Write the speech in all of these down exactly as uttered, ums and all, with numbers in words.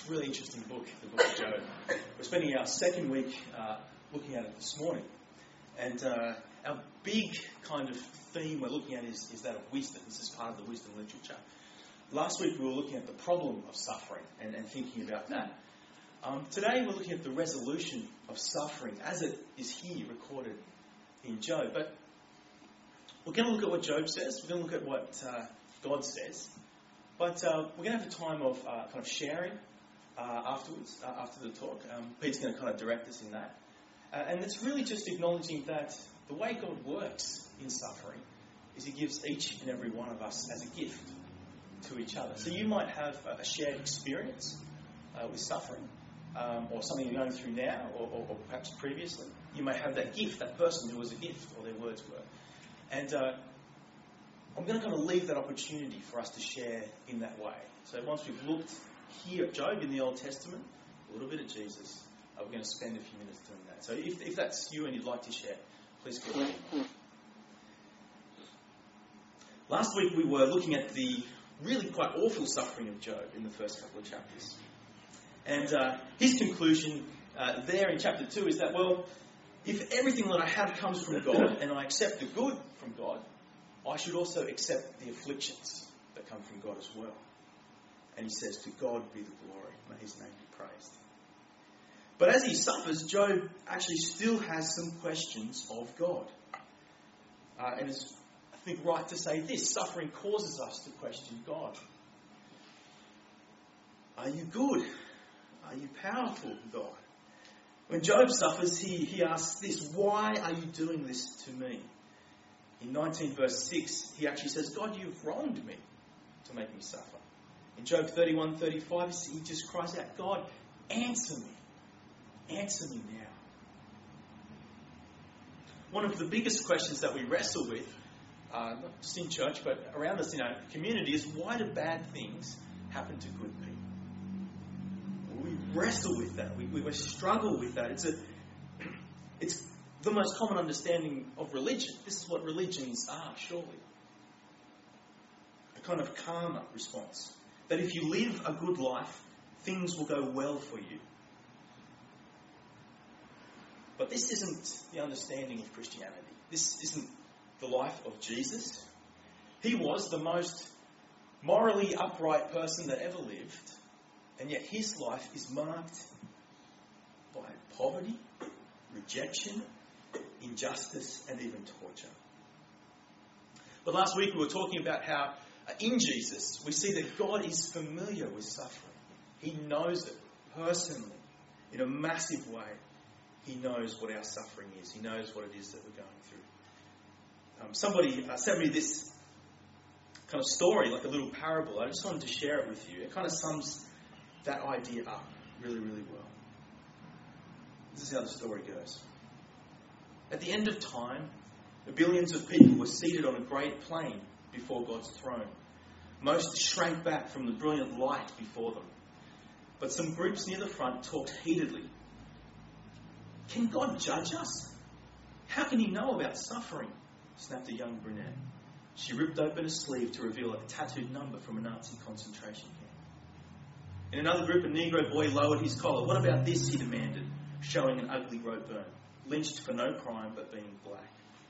It's a really interesting book, the book of Job. We're spending our second week uh, looking at it this morning. And uh, our big kind of theme we're looking at is, is that of wisdom. This is part of the wisdom literature. Last week we were looking at the problem of suffering and, and thinking about that. Um, today we're looking at the resolution of suffering as it is here recorded in Job. But we're going to look at what Job says. We're going to look at what uh, God says. But uh, we're going to have a time of uh, kind of sharing uh, afterwards, uh, after the talk. Um, Pete's going to kind of direct us in that. Uh, and it's really just acknowledging that the way God works in suffering is He gives each and every one of us as a gift to each other. So you might have a shared experience uh, with suffering, um, or something you're going through now, or, or, or perhaps previously. You may have that gift, that person who was a gift, or their words were. And uh, I'm going to kind of leave that opportunity for us to share in that way. So once we've looked here at Job in the Old Testament, a little bit at Jesus, uh, we're going to spend a few minutes doing that. So if, if that's you and you'd like to share, please go ahead. Last week we were looking at the really quite awful suffering of Job in the first couple of chapters. And uh, his conclusion uh, there in chapter two is that, well, if everything that I have comes from God and I accept the good from God, I should also accept the afflictions that come from God as well. And he says, to God be the glory. May his name be praised. But as he suffers, Job actually still has some questions of God. Uh, and it's, I think, right to say this. Suffering causes us to question God. Are you good? Are you powerful, God? When Job suffers, he, he asks this, why are you doing this to me? In nineteen verse six, he actually says, God, you've wronged me to make me suffer. In Job thirty-one thirty-five, he just cries out, God, answer me. Answer me now. One of the biggest questions that we wrestle with, uh, not just in church, but around us in our community, is why do bad things happen to good people? We wrestle with that. We, we struggle with that. It's a, it's the most common understanding of religion. This is what religions are, surely. A kind of karma response. That if you live a good life, things will go well for you. But this isn't the understanding of Christianity. This isn't the life of Jesus. He was the most morally upright person that ever lived, and yet his life is marked by poverty, rejection, injustice, and even torture. But last week we were talking about how in Jesus we see that God is familiar with suffering. He knows it personally in a massive way. He knows what our suffering is. He knows what it is that we're going through. Um, somebody uh, sent me this kind of story, like a little parable. I just wanted to share it with you. It kind of sums that idea up really, really well. This is how the story goes. At the end of time, the billions of people were seated on a great plain before God's throne. Most shrank back from the brilliant light before them. But some groups near the front talked heatedly. Can God judge us? How can he know about suffering? Snapped a young brunette. She ripped open a sleeve to reveal a tattooed number from a Nazi concentration camp. In another group, a Negro boy lowered his collar. What about this, he demanded, showing an ugly rope burn. Lynched for no crime but being black.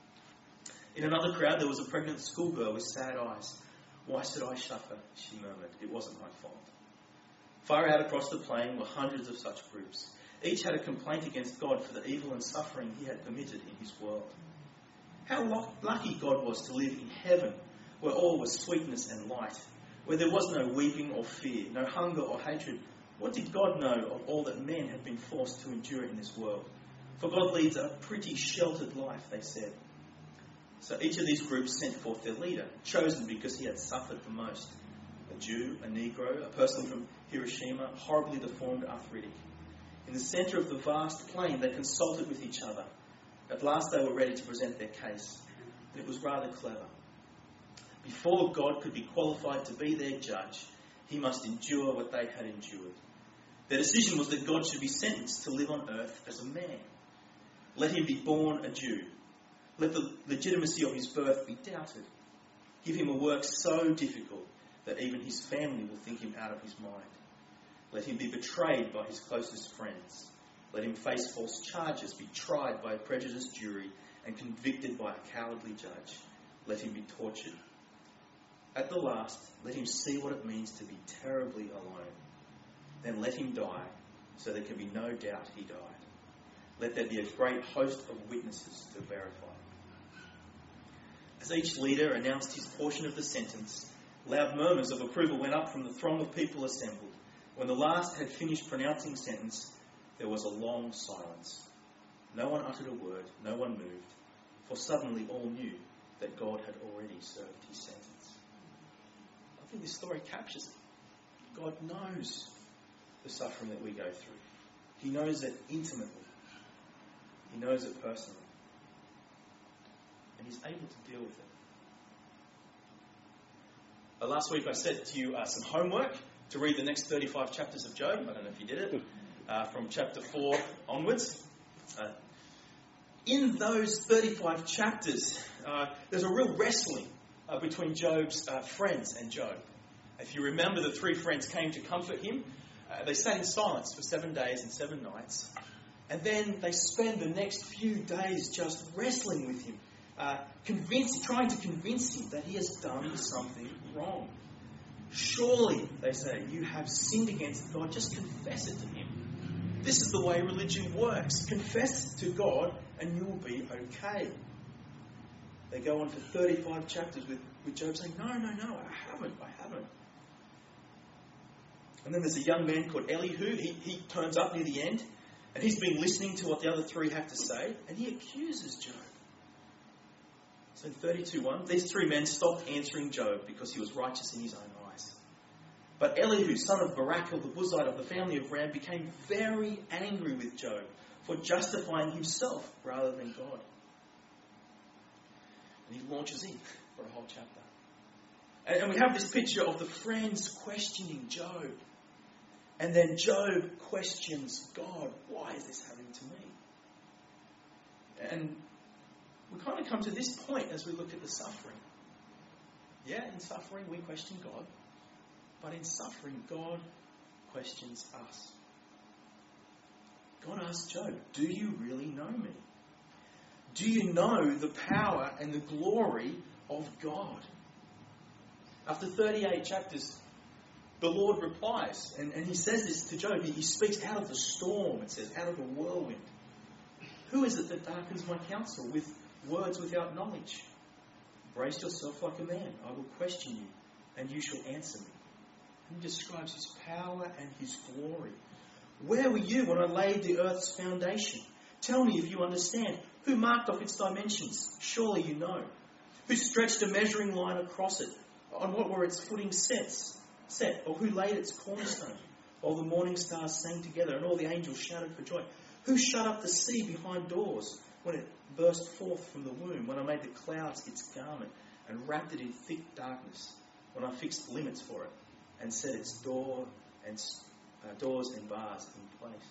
In another crowd, there was a pregnant schoolgirl with sad eyes. Why should I suffer? She murmured. It wasn't my fault. Far out across the plain were hundreds of such groups. Each had a complaint against God for the evil and suffering he had permitted in his world. How lo- lucky God was to live in heaven, where all was sweetness and light, where there was no weeping or fear, no hunger or hatred. What did God know of all that men had been forced to endure in this world? For God leads a pretty sheltered life, they said. So each of these groups sent forth their leader, chosen because he had suffered the most. A Jew, a Negro, a person from Hiroshima, horribly deformed arthritic. In the centre of the vast plain, they consulted with each other. At last they were ready to present their case. And it was rather clever. Before God could be qualified to be their judge, he must endure what they had endured. Their decision was that God should be sentenced to live on earth as a man. Let him be born a Jew. Let the legitimacy of his birth be doubted. Give him a work so difficult that even his family will think him out of his mind. Let him be betrayed by his closest friends. Let him face false charges, be tried by a prejudiced jury, and convicted by a cowardly judge. Let him be tortured. At the last, let him see what it means to be terribly alone. Then let him die, so there can be no doubt he died. Let there be a great host of witnesses to verify. As each leader announced his portion of the sentence, loud murmurs of approval went up from the throng of people assembled. When the last had finished pronouncing sentence, there was a long silence. No one uttered a word, no one moved, for suddenly all knew that God had already served his sentence. I think this story captures it. God knows the suffering that we go through. He knows it intimately. He knows it personally. And he's able to deal with it. Uh, last week I said to you uh, some homework to read the next thirty-five chapters of Job. I don't know if you did it. Uh, from chapter four onwards. Uh, in those thirty-five chapters, uh, there's a real wrestling uh, between Job's uh, friends and Job. If you remember, the three friends came to comfort him. Uh, they sat in silence for seven days and seven nights. And then they spend the next few days just wrestling with him, uh, convince, trying to convince him that he has done something wrong. Surely, they say, you have sinned against God. Just confess it to him. This is the way religion works. Confess to God and you'll be okay. They go on for thirty-five chapters with, with Job saying, no, no, no, I haven't, I haven't. And then there's a young man called Elihu. He, he turns up near the end, and he's been listening to what the other three have to say, and he accuses Job. So in thirty-two one, these three men stopped answering Job because he was righteous in his own eyes. But Elihu, son of Barachel, the Buzite of the family of Ram, became very angry with Job for justifying himself rather than God. And he launches in for a whole chapter. And, and we have this picture of the friends questioning Job. And then Job questions God, why is this happening to me? And we kind of come to this point as we look at the suffering. Yeah, in suffering we question God. But in suffering, God questions us. God asks Job, do you really know me? Do you know the power and the glory of God? After thirty-eight chapters, the Lord replies, and, and he says this to Job. He, he speaks out of the storm, it says, out of the whirlwind. Who is it that darkens my counsel with words without knowledge? Brace yourself like a man. I will question you, and you shall answer me. He describes his power and his glory. Where were you when I laid the earth's foundation? Tell me if you understand. Who marked off its dimensions? Surely you know. Who stretched a measuring line across it? On what were its footing sets? Set? Or who laid its cornerstone? While the morning stars sang together and all the angels shouted for joy. Who shut up the sea behind doors when it burst forth from the womb? When I made the clouds its garment and wrapped it in thick darkness? When I fixed limits for it and set its door and uh, doors and bars in place.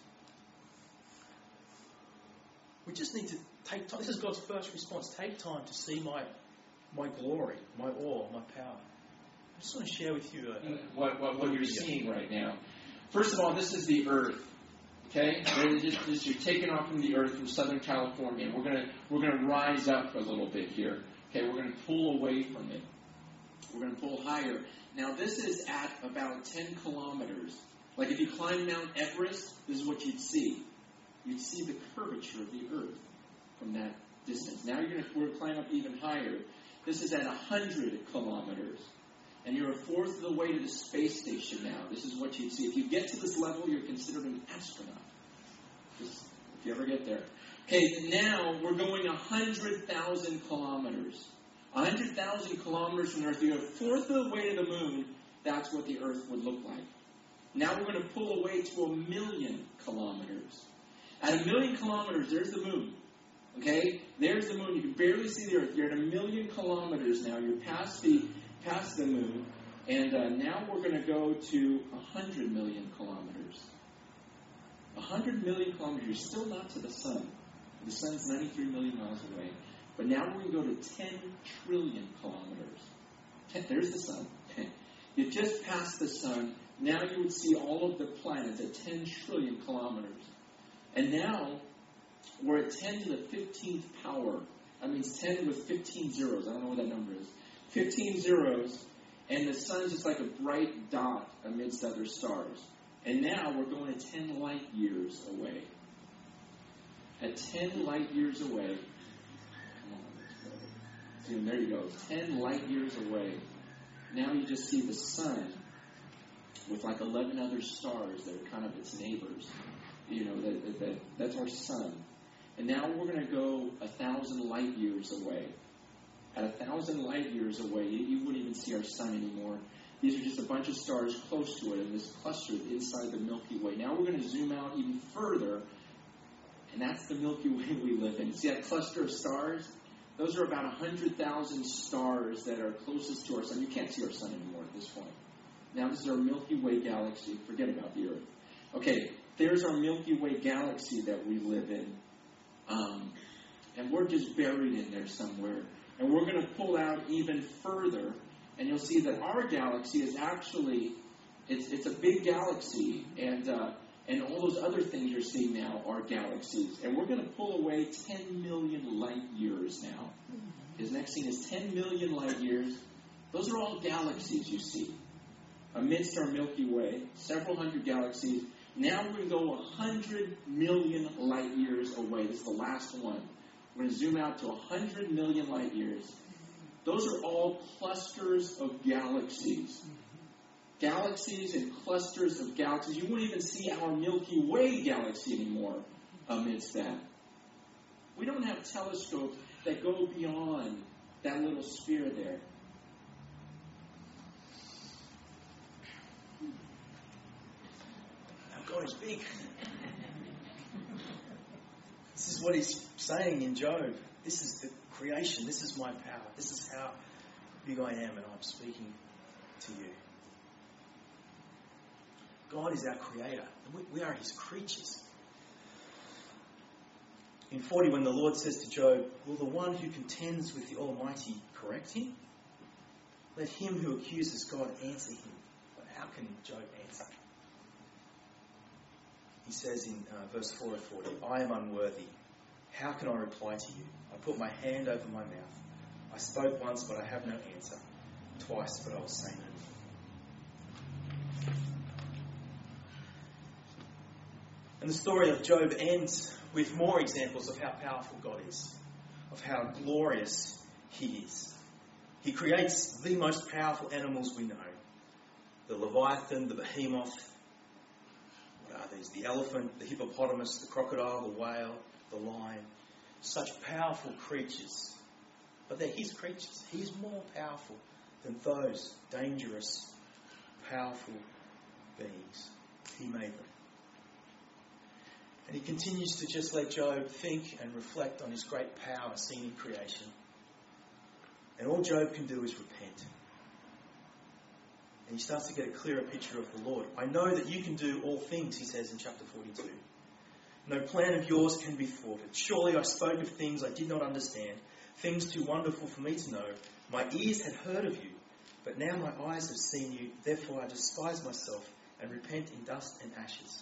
We just need to take time. This is God's first response. Take time to see my my glory, my awe, my power. I just want to share with you a, what, what, what you're seeing right now. First of all, this is the earth. Okay, just, just, you're taking off from the earth from Southern California. We're gonna we're gonna rise up a little bit here. Okay, we're gonna pull away from it. We're gonna pull higher. Now, this is at about ten kilometers. Like if you climb Mount Everest, this is what you'd see. You'd see the curvature of the earth from that distance. Now you're going to we're going to climb up even higher. This is at one hundred kilometers. And you're a fourth of the way to the space station now. This is what you'd see. If you get to this level, you're considered an astronaut. Just, if you ever get there. Okay, now we're going one hundred thousand kilometers. one hundred thousand kilometers from Earth. You're a fourth of the way to the moon. That's what the Earth would look like. Now we're going to pull away to a million kilometers. At a million kilometers, there's the moon. Okay? There's the moon. You can barely see the Earth. You're at a million kilometers now. You're past the past the moon. And uh, now we're going to go to one hundred million kilometers. one hundred million kilometers. You're still not to the sun. The sun's ninety-three million miles away. But now we're going to go to ten trillion kilometers. Ten, there's the sun. You just passed the sun. Now you would see all of the planets at ten trillion kilometers. And now we're at ten to the fifteenth power. That means ten with fifteen zeros. I don't know what that number is. fifteen zeros, and the sun's just like a bright dot amidst other stars. And now we're going to ten light years away. At ten light years away, come on, zoom, there you go, ten light years away. Now you just see the sun with like eleven other stars that are kind of its neighbors. You know, that, that, that that's our sun. And now we're going to go a thousand light years away. At a thousand light years away, you, you wouldn't even see our sun anymore. These are just a bunch of stars close to it in this cluster inside the Milky Way. Now we're going to zoom out even further, and that's the Milky Way we live in. See that cluster of stars? Those are about one hundred thousand stars that are closest to our sun. You can't see our sun anymore at this point. Now this is our Milky Way galaxy. Forget about the Earth. Okay, there's our Milky Way galaxy that we live in. Um, and we're just buried in there somewhere. And we're going to pull out even further, and you'll see that our galaxy is actually, it's it's a big galaxy, and uh, and all those other things you're seeing now are galaxies. And we're going to pull away ten million light years now. His next scene is ten million light years. Those are all galaxies you see amidst our Milky Way, several hundred galaxies. Now we're going to go one hundred million light years away. This is the last one. We're going to zoom out to one hundred million light years. Those are all clusters of galaxies. Galaxies and clusters of galaxies. You wouldn't even see our Milky Way galaxy anymore amidst that. We don't have telescopes that go beyond that little sphere there. God is big. This is what he's saying in Job. This is the creation. This is my power. This is how big I am, and I'm speaking to you. God is our creator. We, we are his creatures. In forty, when the Lord says to Job, will the one who contends with the Almighty correct him? Let him who accuses God answer him. But how can Job answer? He says in uh, verse four of forty, I am unworthy. How can I reply to you? I put my hand over my mouth. I spoke once, but I have no answer. Twice, but I will say no more. And the story of Job ends with more examples of how powerful God is, of how glorious he is. He creates the most powerful animals we know. The Leviathan, the behemoth, Uh, there's the elephant, the hippopotamus, the crocodile, the whale, the lion. Such powerful creatures. But they're his creatures. He's more powerful than those dangerous, powerful beings. He made them. And he continues to just let Job think and reflect on his great power seen in creation. And all Job can do is repent. And he starts to get a clearer picture of the Lord. I know that you can do all things, he says in chapter forty-two. No plan of yours can be thwarted. Surely I spoke of things I did not understand, things too wonderful for me to know. My ears had heard of you, but now my eyes have seen you. Therefore I despise myself and repent in dust and ashes.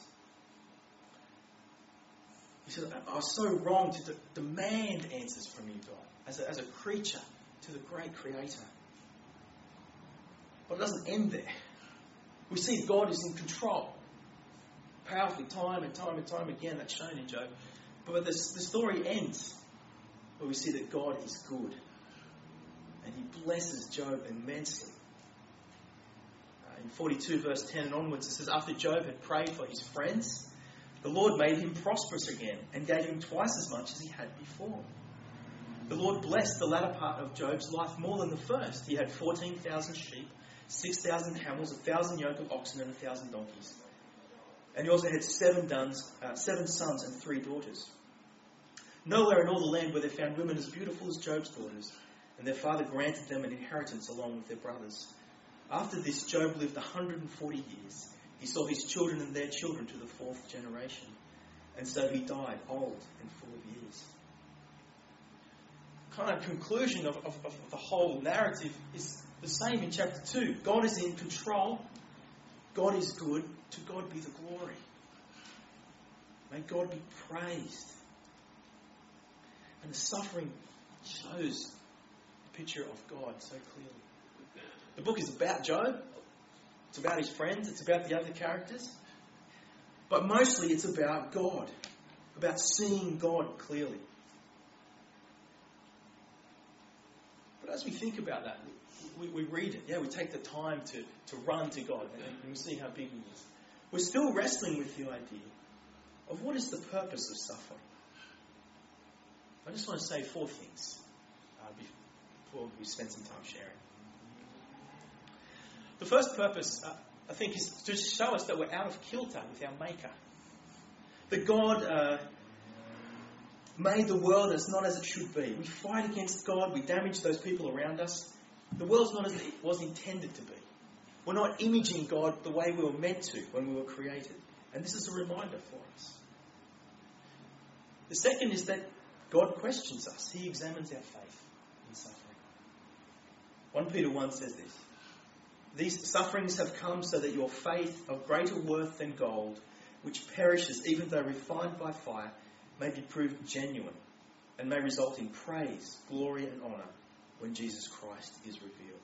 He said, I was so wrong to de- demand answers from you, God, as a, as a creature to the great Creator. But it doesn't end there. We see God is in control. Powerfully, time and time and time again, that's shown in Job. But the, the story ends where we see that God is good. And he blesses Job immensely. Uh, in forty-two verse ten and onwards, it says, after Job had prayed for his friends, the Lord made him prosperous again and gave him twice as much as he had before. The Lord blessed the latter part of Job's life more than the first. He had fourteen thousand sheep, six thousand camels, a thousand yoke of oxen, and a thousand donkeys. And he also had seven, duns, uh, seven sons and three daughters. Nowhere in all the land were there found women as beautiful as Job's daughters, and their father granted them an inheritance along with their brothers. After this, Job lived one hundred forty years. He saw his children and their children to the fourth generation. And so he died old and full of years. Kind of conclusion of, of, of the whole narrative is the same in chapter two. God is in control, God is good. To God be the glory. May God be praised. And the suffering shows the picture of God so clearly. The book is about Job. It's about his friends. It's about the other characters. But mostly it's about God. About seeing God clearly. But as we think about that, we, we read it. Yeah, we take the time to, to run to God. And, and we see how big he is. We're still wrestling with the idea of what is the purpose of suffering. I just want to say four things uh, before we spend some time sharing. The first purpose, uh, I think, is to show us that we're out of kilter with our Maker. That God uh, made the world as not as it should be. We fight against God. We damage those people around us. The world's not as it was intended to be. We're not imaging God the way we were meant to when we were created. And this is a reminder for us. The second is that God questions us. He examines our faith in suffering. First Peter one says this. These sufferings have come so that your faith, of greater worth than gold, which perishes even though refined by fire, may be proved genuine and may result in praise, glory and honour when Jesus Christ is revealed.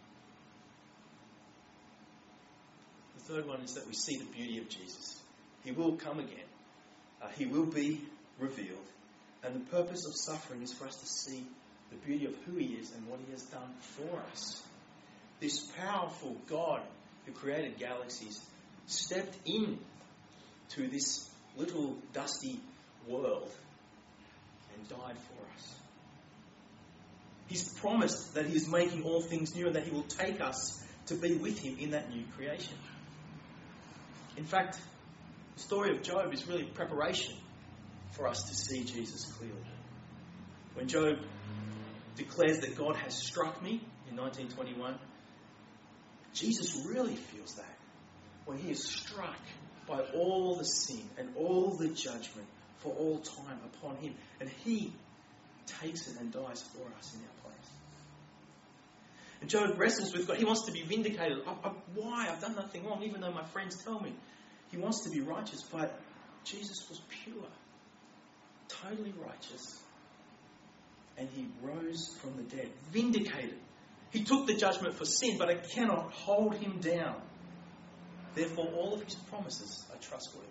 The third one is that we see the beauty of Jesus. He will come again. Uh, he will be revealed. And the purpose of suffering is for us to see the beauty of who he is and what he has done for us. This powerful God who created galaxies stepped in to this little dusty world and died for us. He's promised that he is making all things new and that he will take us to be with him in that new creation. In fact, the story of Job is really preparation for us to see Jesus clearly. When Job declares that God has struck me in nineteen twenty-one, Jesus really feels that when he is struck by all the sin and all the judgment for all time upon him. And he takes it and dies for us in our place. And Job wrestles with God. He wants to be vindicated. I, I, why? I've done nothing wrong, even though my friends tell me. He wants to be righteous, but Jesus was pure, totally righteous. And he rose from the dead, vindicated. He took the judgment for sin, but it cannot hold him down. Therefore, all of his promises are trustworthy.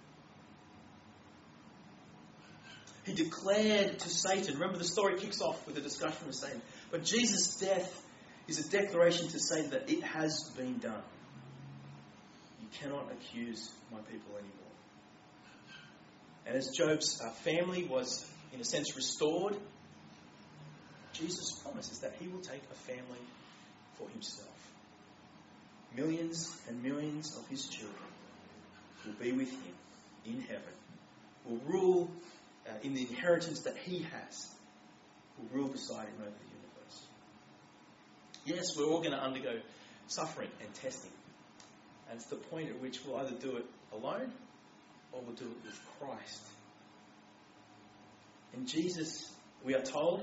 He declared to Satan, remember the story kicks off with a discussion with Satan, but Jesus' death is a declaration to Satan that it has been done. You cannot accuse my people anymore. And as Job's uh, family was, in a sense, restored, Jesus promises that he will take a family for himself. Millions and millions of his children will be with him in heaven, will rule uh, in the inheritance that he has, will rule beside him over the universe. Yes, we're all going to undergo suffering and testing. And it's the point at which we'll either do it alone or we'll do it with Christ. And Jesus, we are told,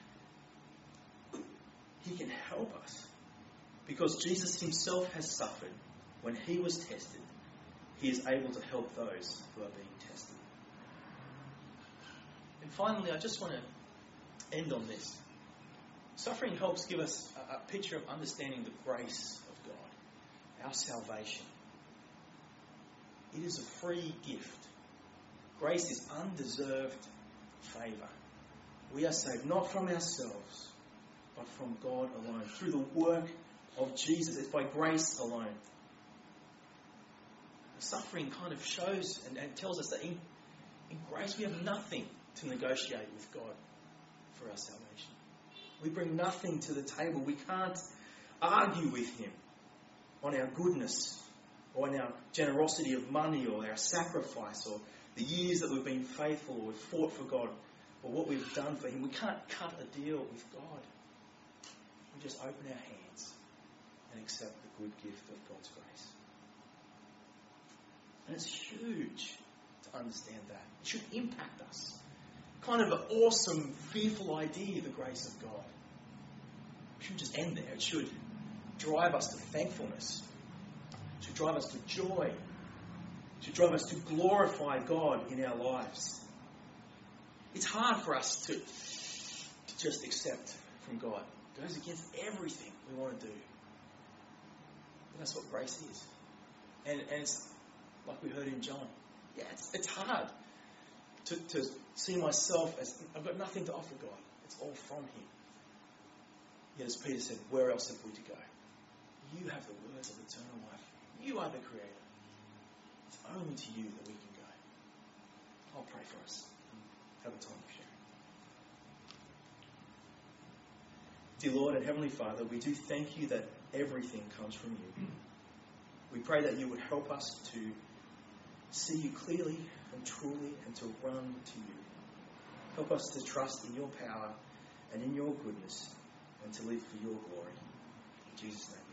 he can help us. Because Jesus himself has suffered when he was tested, he is able to help those who are being tested. And finally, I just want to end on this. Suffering helps give us a, a picture of understanding the grace of God, our salvation. It is a free gift. Grace is undeserved favour. We are saved not from ourselves, but from God alone, through the work of Jesus. It's by grace alone. The suffering kind of shows and, and tells us that in, in grace we have nothing to negotiate with God for our salvation. We bring nothing to the table. We can't argue with him on our goodness or on our generosity of money or our sacrifice or the years that we've been faithful or we've fought for God or what we've done for him. We can't cut a deal with God. We just open our hands and accept the good gift of God's grace. And it's huge to understand that. It should impact us. Kind of an awesome, fearful idea, the grace of God. It shouldn't just end there. It should drive us to thankfulness. should drive us to joy, should drive us to glorify God in our lives. It's hard for us to, to just accept from God. It goes against everything we want to do. But that's what grace is. And, and it's like we heard in John. Yeah, it's, it's hard to, to see myself as, I've got nothing to offer God. It's all from Him. Yet as Peter said, where else have we to go? You have the words of eternal life. You are the Creator. It's only to you that we can go. I'll pray for us. Have a time of sharing. Dear Lord and Heavenly Father, we do thank you that everything comes from you. We pray that you would help us to see you clearly and truly and to run to you. Help us to trust in your power and in your goodness and to live for your glory. In Jesus' name.